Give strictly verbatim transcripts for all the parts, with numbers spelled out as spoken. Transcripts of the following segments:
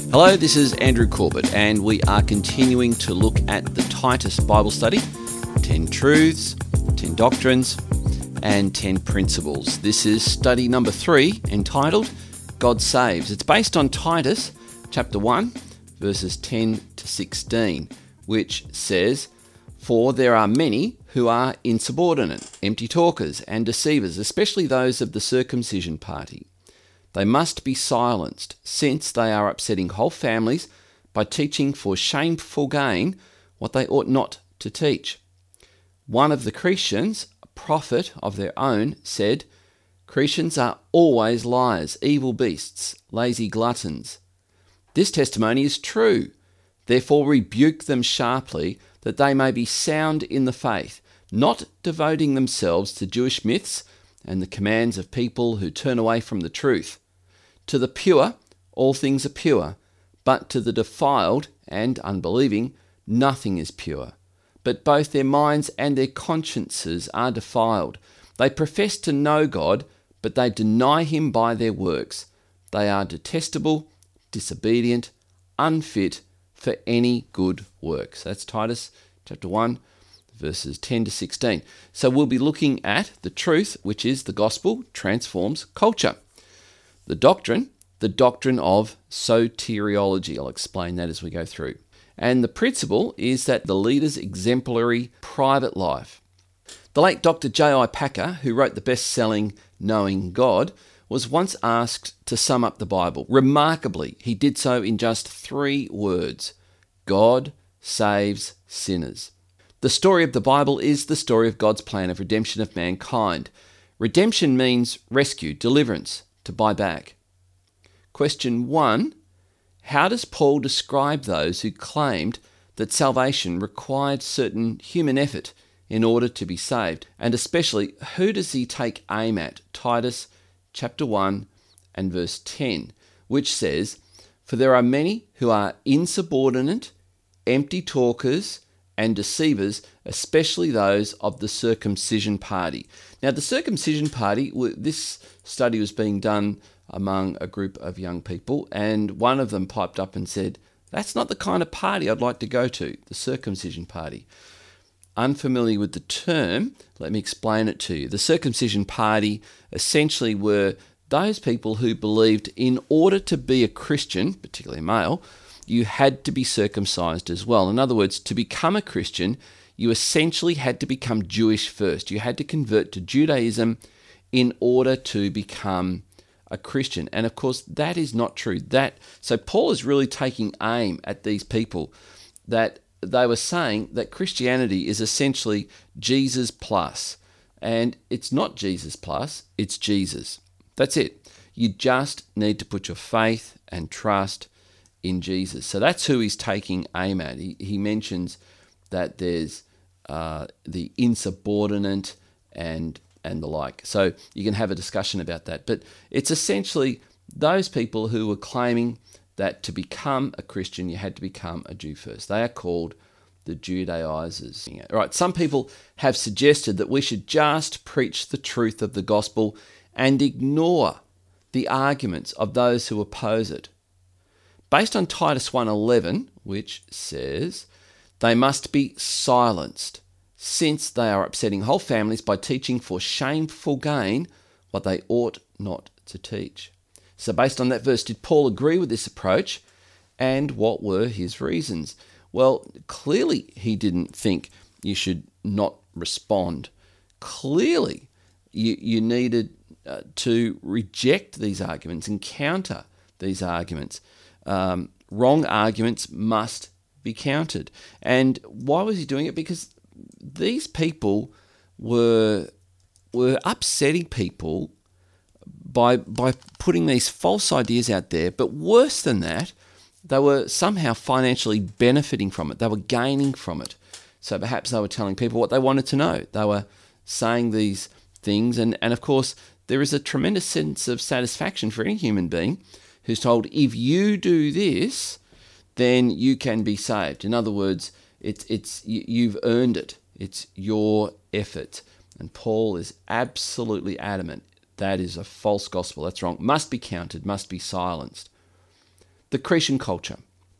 Hello, this is Andrew Corbett, and we are continuing to look at the Titus Bible study, ten Truths, ten Doctrines, and ten Principles. This is study number three, entitled God Saves. It's based on Titus chapter one, verses ten to sixteen, which says, "For there are many who are insubordinate, empty talkers, and deceivers, especially those of the circumcision party. They must be silenced, since they are upsetting whole families by teaching for shameful gain what they ought not to teach. One of the Cretans, a prophet of their own, said, 'Cretans are always liars, evil beasts, lazy gluttons.' This testimony is true. Therefore rebuke them sharply, that they may be sound in the faith, not devoting themselves to Jewish myths and the commands of people who turn away from the truth. To the pure, all things are pure, but to the defiled and unbelieving, nothing is pure. But both their minds and their consciences are defiled. They profess to know God, but they deny him by their works. They are detestable, disobedient, unfit for any good works." That's Titus chapter one, verses ten to sixteen. So we'll be looking at the truth, which is the gospel transforms culture. The doctrine, the doctrine of soteriology. I'll explain that as we go through. And the principle is that the leader's exemplary private life. The late Doctor J I Packer, who wrote the best-selling Knowing God, was once asked to sum up the Bible. Remarkably, he did so in just three words: God saves sinners. The story of the Bible is the story of God's plan of redemption of mankind. Redemption means rescue, deliverance, to buy back. Question one, how does Paul describe those who claimed that salvation required certain human effort in order to be saved? And especially, who does he take aim at? Titus chapter one and verse ten, which says, "For there are many who are insubordinate, empty talkers, and deceivers, especially those of the circumcision party." Now, the circumcision party, this study was being done among a group of young people, and one of them piped up and said, "That's not the kind of party I'd like to go to, the circumcision party." Unfamiliar with the term, let me explain it to you. The circumcision party essentially were those people who believed in order to be a Christian, particularly a male, you had to be circumcised as well. In other words, to become a Christian, you essentially had to become Jewish first. You had to convert to Judaism in order to become a Christian. And of course, that is not true. That so Paul is really taking aim at these people, that they were saying that Christianity is essentially Jesus plus. And it's not Jesus plus, it's Jesus. That's it. You just need to put your faith and trust in Jesus. So that's who he's taking aim at. He, he mentions that there's uh, the insubordinate and and the like. So you can have a discussion about that. But it's essentially those people who were claiming that to become a Christian, you had to become a Jew first. They are called the Judaizers. All right, some people have suggested that we should just preach the truth of the gospel and ignore the arguments of those who oppose it. Based on Titus one eleven, which says, "They must be silenced, since they are upsetting whole families by teaching for shameful gain what they ought not to teach." So based on that verse, did Paul agree with this approach? And what were his reasons? Well, clearly he didn't think you should not respond. Clearly you, you needed uh, to reject these arguments and counter these arguments. Um, wrong arguments must be countered. And why was he doing it? Because these people were were upsetting people by by putting these false ideas out there. But worse than that, they were somehow financially benefiting from it. They were gaining from it. So perhaps they were telling people what they wanted to know. They were saying these things. And, and of course, there is a tremendous sense of satisfaction for any human being who's told, if you do this, then you can be saved. In other words, it's it's you, you've earned it. It's your effort. And Paul is absolutely adamant that is a false gospel. That's wrong. Must be counted, must be silenced. the Cretan culture.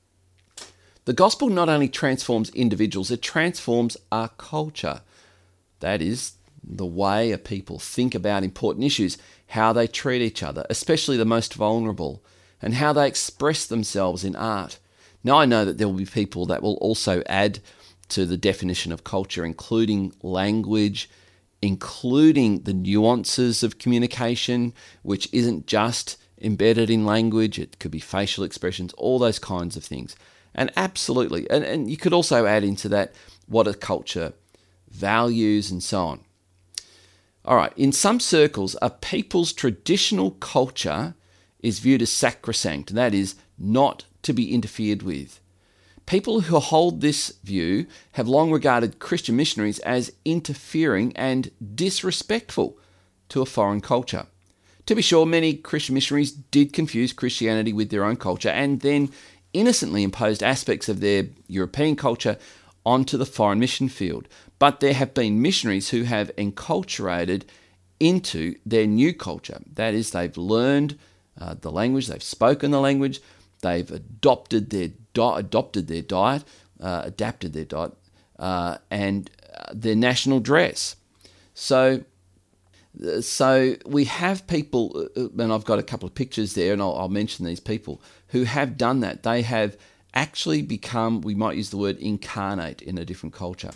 The gospel not only transforms individuals, it transforms our culture. That is, the way a people think about important issues, how they treat each other, especially the most vulnerable, and how they express themselves in art. Now, I know that there will be people that will also add to the definition of culture, including language, including the nuances of communication, which isn't just embedded in language. It could be facial expressions, all those kinds of things. And absolutely, and, and you could also add into that what a culture values and so on. All right, in some circles, a people's traditional culture is viewed as sacrosanct, that is, not to be interfered with. People who hold this view have long regarded Christian missionaries as interfering and disrespectful to a foreign culture. To be sure, many Christian missionaries did confuse Christianity with their own culture and then innocently imposed aspects of their European culture onto the foreign mission field. But there have been missionaries who have enculturated into their new culture. That is, they've learned uh, the language, they've spoken the language, they've adopted their di- adopted their diet, uh, adapted their diet, uh, and uh, their national dress. So, uh, so we have people, uh, and I've got a couple of pictures there, and I'll, I'll mention these people who have done that. They have actually become, we might use the word incarnate in a different culture.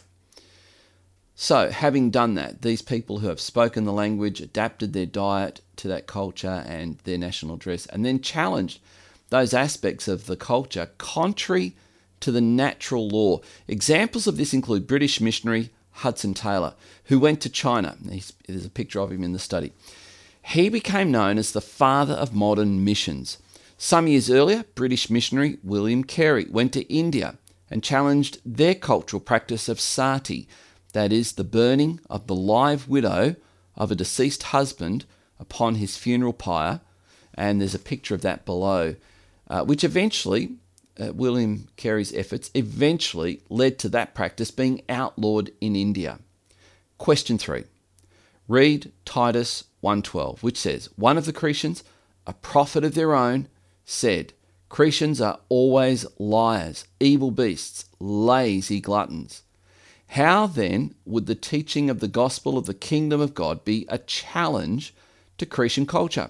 So, having done that, these people who have spoken the language, adapted their diet to that culture and their national dress, and then challenged those aspects of the culture contrary to the natural law. Examples of this include British missionary Hudson Taylor, who went to China. There's a picture of him in the study. He became known as the father of modern missions. Some years earlier, British missionary William Carey went to India and challenged their cultural practice of sati, that is, the burning of the live widow of a deceased husband upon his funeral pyre, and there's a picture of that below, uh, which eventually, uh, William Carey's efforts eventually led to that practice being outlawed in India. Question three. Read Titus one twelve, which says, "One of the Cretans, a prophet of their own, said, Cretans are always liars, evil beasts, lazy gluttons." How then would the teaching of the gospel of the kingdom of God be a challenge to Cretan culture?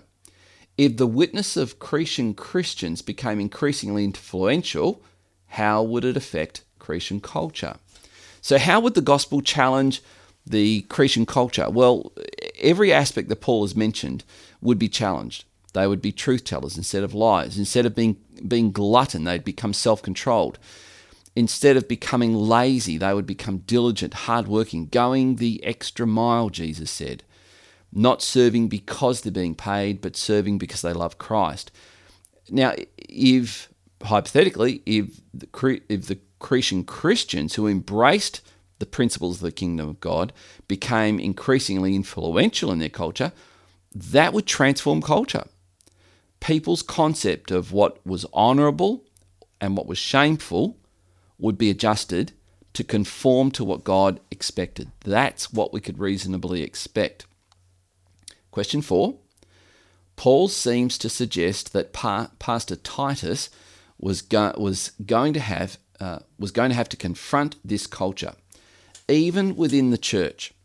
If the witness of Cretan Christians became increasingly influential, how would it affect Cretan culture? So how would the gospel challenge the Cretan culture? Well, every aspect that Paul has mentioned would be challenged. They would be truth tellers instead of liars. Instead of being, being glutton, they'd become self-controlled. Instead of becoming lazy, they would become diligent, hardworking, going the extra mile, Jesus said. Not serving because they're being paid, but serving because they love Christ. Now, if, hypothetically, if the, if the Cretan Christians who embraced the principles of the kingdom of God became increasingly influential in their culture, that would transform culture. People's concept of what was honourable and what was shameful would be adjusted to conform to what God expected. That's what we could reasonably expect. Question four. Paul seems to suggest that pa- Pastor Titus was go- was going to have uh, was going to have to confront this culture, even within the church.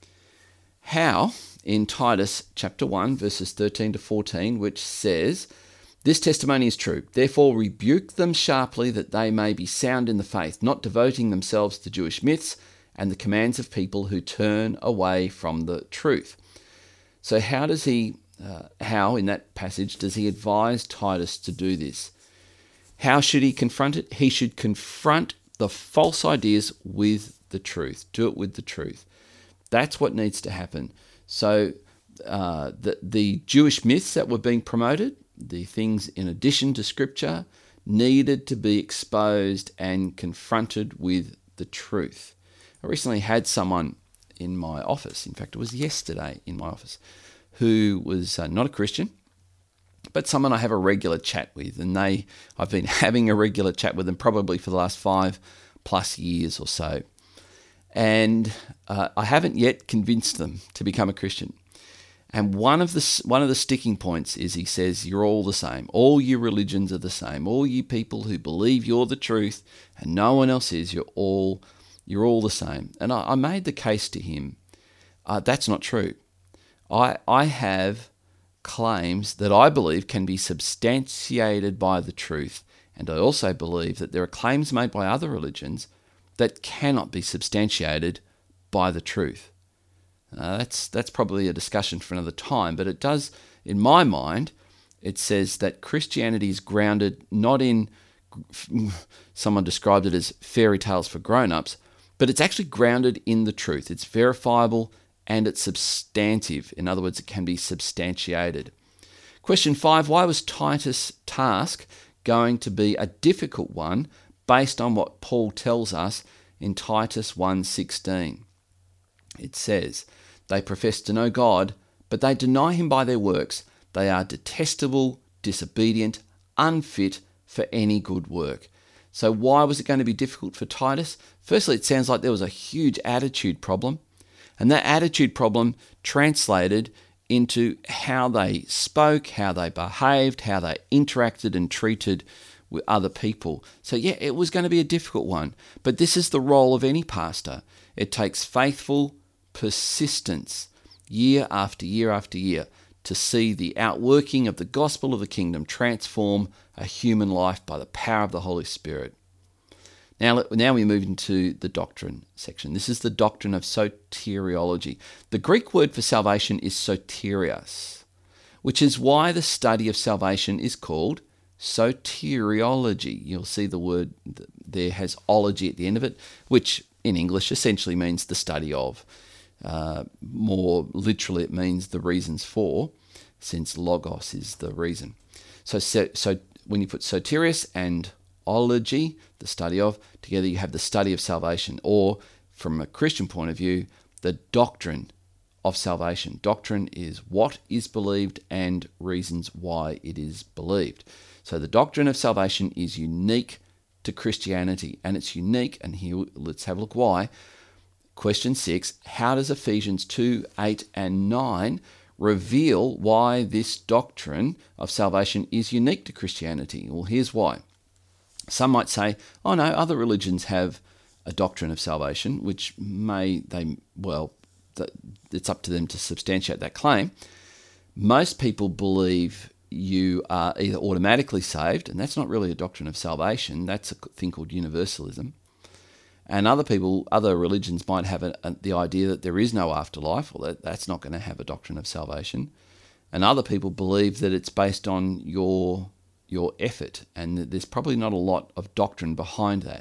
How? In Titus chapter one, verses thirteen to fourteen, which says, "This testimony is true. Therefore rebuke them sharply, that they may be sound in the faith, not devoting themselves to Jewish myths and the commands of people who turn away from the truth." So how does he, uh, how in that passage does he advise Titus to do this? How should he confront it? He should confront the false ideas with the truth. Do it with the truth. That's what needs to happen. So uh, the, the Jewish myths that were being promoted, the things in addition to Scripture, needed to be exposed and confronted with the truth. I recently had someone in my office, in fact it was yesterday in my office, who was uh, not a Christian, but someone I have a regular chat with, and they I've been having a regular chat with them probably for the last five plus years or so. And uh, I haven't yet convinced them to become a Christian. And one of the one of the sticking points is he says, you're all the same. All your religions are the same. All you people who believe you're the truth and no one else is, you're all you're all the same. And I, I made the case to him, uh, that's not true. I I have claims that I believe can be substantiated by the truth. And I also believe that there are claims made by other religions that cannot be substantiated by the truth. Uh, that's that's probably a discussion for another time, but it does, in my mind, it says that Christianity is grounded not in, someone described it as fairy tales for grown-ups, but it's actually grounded in the truth. It's verifiable and it's substantive. In other words, it can be substantiated. Question five, why was Titus' task going to be a difficult one based on what Paul tells us in Titus one sixteen? It says, they profess to know God, but they deny him by their works. They are detestable, disobedient, unfit for any good work. So why was it going to be difficult for Titus? Firstly, it sounds like there was a huge attitude problem. And that attitude problem translated into how they spoke, how they behaved, how they interacted and treated with other people. So yeah, it was going to be a difficult one. But this is the role of any pastor. It takes faithful persistence year after year after year to see the outworking of the gospel of the kingdom transform a human life by the power of the Holy Spirit. Now, now we move into the doctrine section. This is the doctrine of soteriology. The Greek word for salvation is soterios, which is why the study of salvation is called soteriology. You'll see the word there has ology at the end of it, which in English essentially means the study of. Uh, more literally, it means the reasons for, since logos is the reason. So, so, so when you put soterios and ology, the study of, together you have the study of salvation, or from a Christian point of view, the doctrine of salvation. Doctrine is what is believed and reasons why it is believed. So the doctrine of salvation is unique to Christianity, and it's unique, and here let's have a look why. Question six, how does Ephesians two, eight and nine reveal why this doctrine of salvation is unique to Christianity? Well, here's why. Some might say, oh no, other religions have a doctrine of salvation, which may, they well, it's up to them to substantiate that claim. Most people believe you are either automatically saved, and that's not really a doctrine of salvation, that's a thing called universalism. And other people, other religions might have a, a, the idea that there is no afterlife, or that that's not going to have a doctrine of salvation. And other people believe that it's based on your your effort, and that there's probably not a lot of doctrine behind that.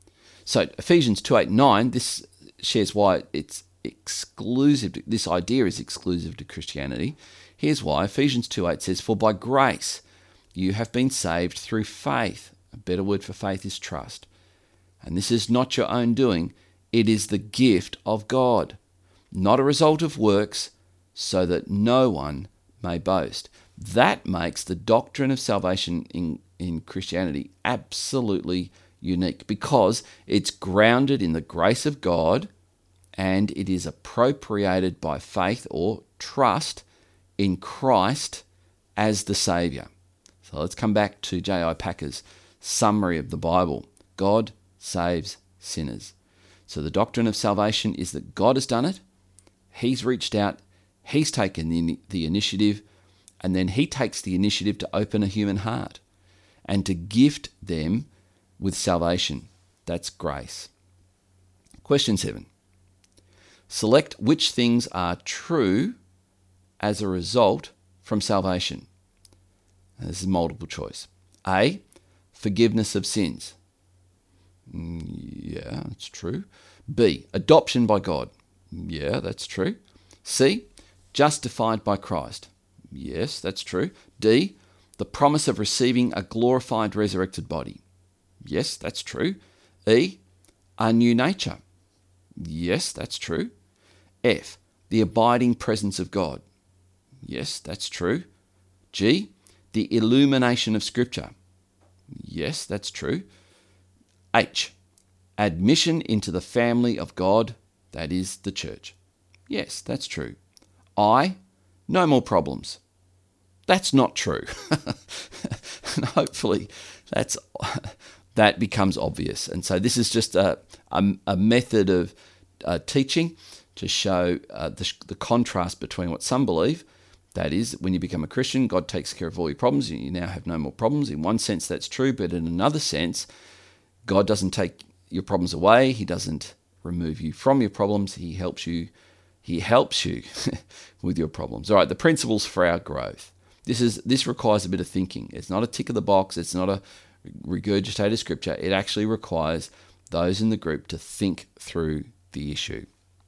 So Ephesians two, eight, nine, this shares why it's exclusive. To, this idea is exclusive to Christianity. Here's why. Ephesians two, eight says, for by grace you have been saved through faith. A better word for faith is trust. And this is not your own doing. It is the gift of God, not a result of works, so that no one may boast. That makes the doctrine of salvation in, in Christianity absolutely unique, because it's grounded in the grace of God and it is appropriated by faith or trust in Christ as the Saviour. So let's come back to J I Packer's summary of the Bible. God saves sinners. So the doctrine of salvation is that God has done it, he's reached out, he's taken the, the initiative, and then he takes the initiative to open a human heart and to gift them with salvation. That's grace. Question seven. Select which things are true as a result from salvation. Now, this is multiple choice. A, forgiveness of sins. Yeah, that's true. B, adoption by God. Yeah, that's true. C, justified by Christ. Yes, that's true. D, the promise of receiving a glorified resurrected body. Yes, that's true. E, a new nature. Yes, that's true. F, the abiding presence of God. Yes, that's true. G, the illumination of Scripture. Yes, that's true. H, admission into the family of God, that is the church. Yes, that's true. I, no more problems. That's not true. And hopefully that's that becomes obvious. And so this is just a, a, a method of uh, teaching to show uh, the, the contrast between what some believe. That is, when you become a Christian, God takes care of all your problems. You now have no more problems. In one sense, that's true. But in another sense, God doesn't take your problems away. He doesn't remove you from your problems. He helps you. He helps you with your problems. All right, the principles for our growth. This is this requires a bit of thinking. It's not a tick of the box. It's not a regurgitated scripture. It actually requires those in the group to think through the issue.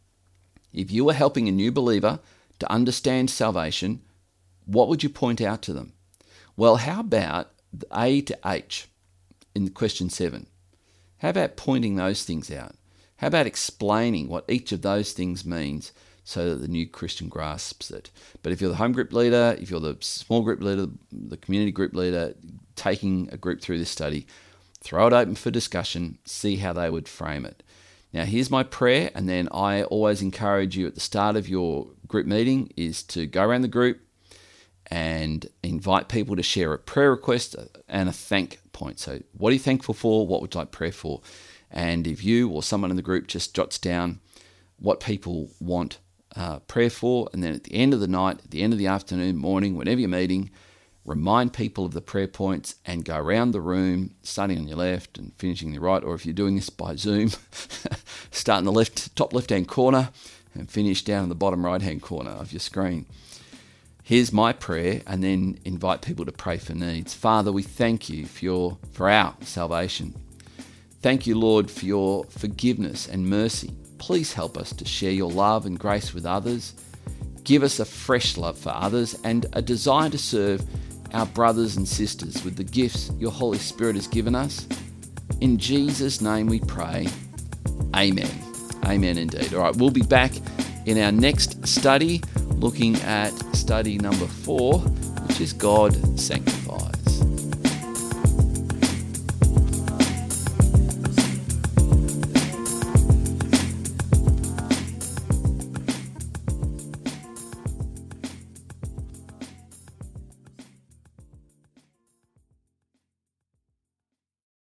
If you were helping a new believer to understand salvation, what would you point out to them? Well, how about A to H in question seven? How about pointing those things out? How about explaining what each of those things means so that the new Christian grasps it? But if you're the home group leader, if you're the small group leader, the community group leader, taking a group through this study, throw it open for discussion, see how they would frame it. Now, here's my prayer, and then I always encourage you at the start of your group meeting is to go around the group and invite people to share a prayer request and a thank point. So what are you thankful for? What would you like prayer for? And if you or someone in the group just jots down what people want uh, prayer for, and then at the end of the night, at the end of the afternoon, morning, whenever you're meeting, remind people of the prayer points and go around the room, starting on your left and finishing on your right, or if you're doing this by Zoom, start in the left, top left-hand corner and finish down in the bottom right-hand corner of your screen. Here's my prayer, and then invite people to pray for needs. Father, we thank you for, your, for our salvation. Thank you, Lord, for your forgiveness and mercy. Please help us to share your love and grace with others. Give us a fresh love for others and a desire to serve our brothers and sisters with the gifts your Holy Spirit has given us. In Jesus' name we pray. Amen. Amen indeed. All right, we'll be back in our next study looking at study number four, which is God Sanctifies.